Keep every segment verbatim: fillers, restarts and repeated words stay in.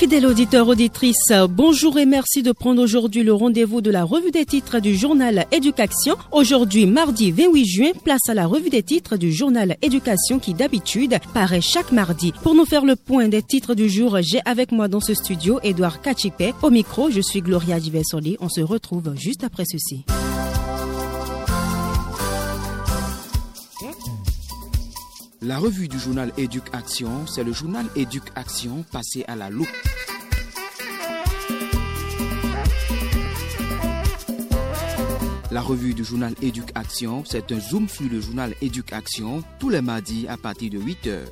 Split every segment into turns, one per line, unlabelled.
Fidèles auditeurs, auditrices, bonjour et merci de prendre aujourd'hui le rendez-vous de la revue des titres du journal Éducation. Aujourd'hui, mardi vingt-huit juin, place à la revue des titres du journal Éducation qui d'habitude paraît chaque mardi. Pour nous faire le point des titres du jour, j'ai avec moi dans ce studio Edouard Kachipé. Au micro, je suis Gloria Divesoli. On se retrouve juste après ceci.
La revue du journal Éducation, c'est le journal Éducation passé à la loupe. La revue du journal Éducation, c'est un zoom sur le journal Éducation tous les mardis à partir de huit heures.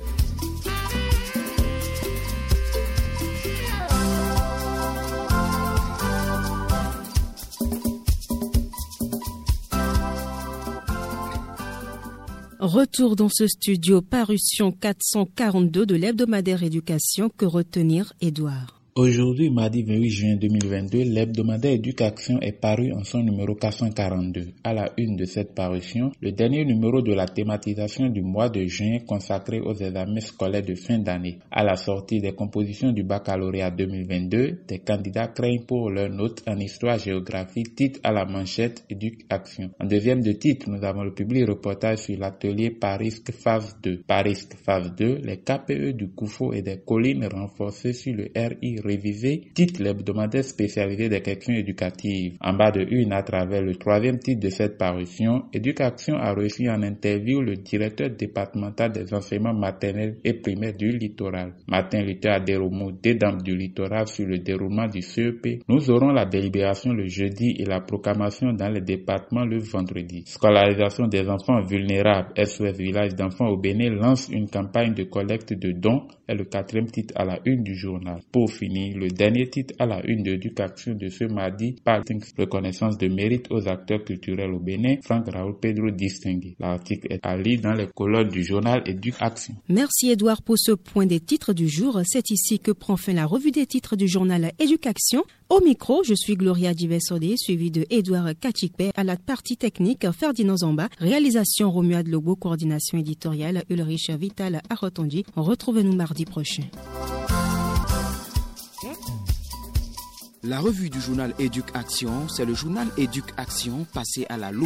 Retour dans ce studio, parution quatre cent quarante-deux de l'hebdomadaire Éducation. Que retenir, Édouard?
Aujourd'hui, mardi vingt-huit juin deux mille vingt-deux, l'hebdomadaire Éducation est paru en son numéro quatre cent quarante-deux. À la une de cette parution, le dernier numéro de la thématisation du mois de juin consacré aux examens scolaires de fin d'année. À la sortie des compositions du baccalauréat deux mille vingt-deux, des candidats craignent pour leurs notes en histoire-géographie, titre à la manchette Éducation. En deuxième de titre, nous avons le public reportage sur l'atelier Parisque phase deux. Parisque phase deux, les K P E du Koufo et des collines renforcées sur le R I révisé, titre l'hebdomadaire spécialisé des questions éducatives. En bas de une, à travers le troisième titre de cette parution, Éducation a reçu en interview le directeur départemental des enseignements maternels et primaires du littoral. Martin Luther Aderomo, des dames du littoral sur le déroulement du C E P. Nous aurons la délibération le jeudi et la proclamation dans les départements le vendredi. Scolarisation des enfants vulnérables. S O S Village d'enfants au Bénin lance une campagne de collecte de dons, est le quatrième titre à la une du journal. Pour finir, le dernier titre à la une de Éducation de ce mardi par reconnaissance de mérite aux acteurs culturels au Bénin, Franck Raoul Pedro distingué. L'article est à lire dans les colonnes du journal Éducation.
Merci Edouard pour ce point des titres du jour. C'est ici que prend fin la revue des titres du journal Éducation. Au micro, je suis Gloria Divesoli, suivie de Edouard Kachipé. À la partie technique, Ferdinand Zamba. Réalisation Romuald Lobo, coordination éditoriale Ulrich Vital Arotondi. Retrouvez-nous mardi prochain.
La revue du journal Éducation, c'est le journal Éducation passé à la loupe.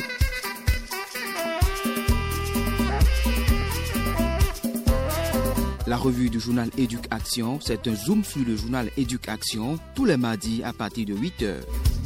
La revue du journal Éducation, c'est un zoom sur le journal Éducation tous les mardis à partir de huit heures.